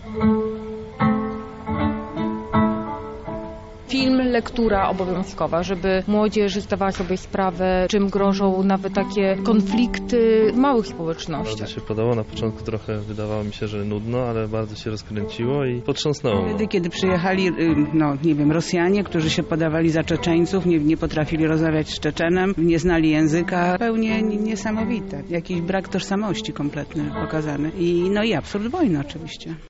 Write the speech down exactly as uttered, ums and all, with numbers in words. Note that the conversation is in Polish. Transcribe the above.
Film, lektura obowiązkowa, żeby młodzież zdawała sobie sprawę, czym grożą nawet takie konflikty w małych społecznościach. Bardzo się podobało. Na początku trochę wydawało mi się, że nudno, ale bardzo się rozkręciło i potrząsnęło. Wtedy, kiedy przyjechali, no nie wiem, Rosjanie, którzy się podawali za Czeczeńców, nie, nie potrafili rozmawiać z Czeczenem, nie znali języka, zupełnie niesamowite. Jakiś brak tożsamości kompletny pokazany. I, no i absurd wojny oczywiście.